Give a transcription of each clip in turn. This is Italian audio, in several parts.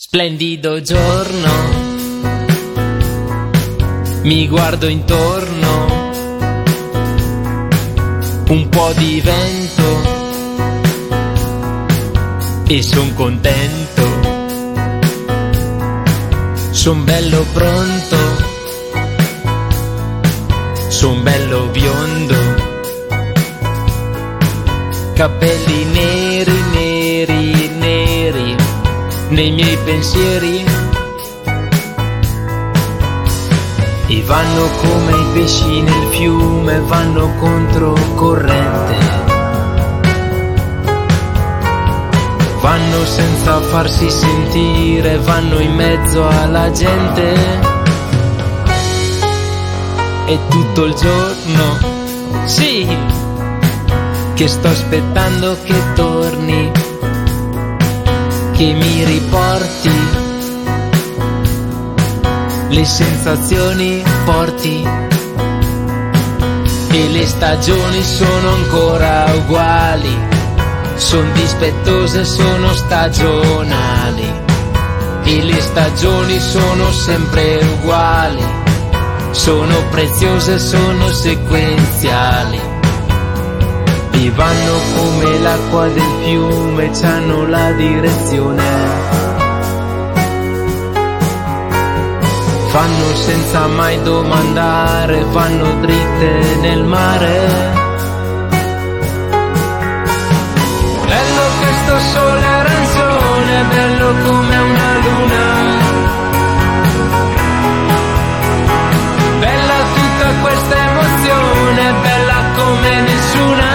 Splendido giorno, mi guardo intorno, un po' di vento e son contento, son bello pronto, son bello biondo, capelli neri, neri, neri nei miei pensieri, e vanno come i pesci nel fiume, vanno contro corrente, vanno senza farsi sentire, vanno in mezzo alla gente, e tutto il giorno, sì, che sto aspettando che torni, che mi riporti le sensazioni forti, e le stagioni sono ancora uguali, son dispettose, sono stagionali, e le stagioni sono sempre uguali, sono preziose, sono sequenziali, e vanno come l'acqua del fiume, c'hanno la direzione, vanno senza mai domandare, vanno dritte nel mare. Bello questo sole arancione, bello come una luna, bella tutta questa emozione, bella come nessuna.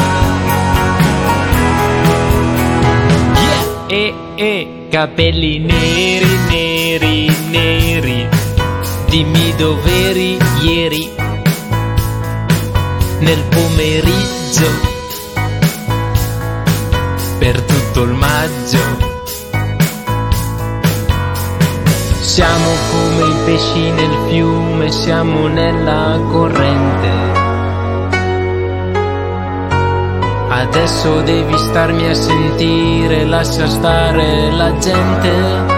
Capelli neri, neri, neri, dimmi dov'eri ieri, nel pomeriggio, per tutto il maggio. Siamo come i pesci nel fiume, siamo nella corrente. Adesso devi starmi a sentire, lascia stare la gente.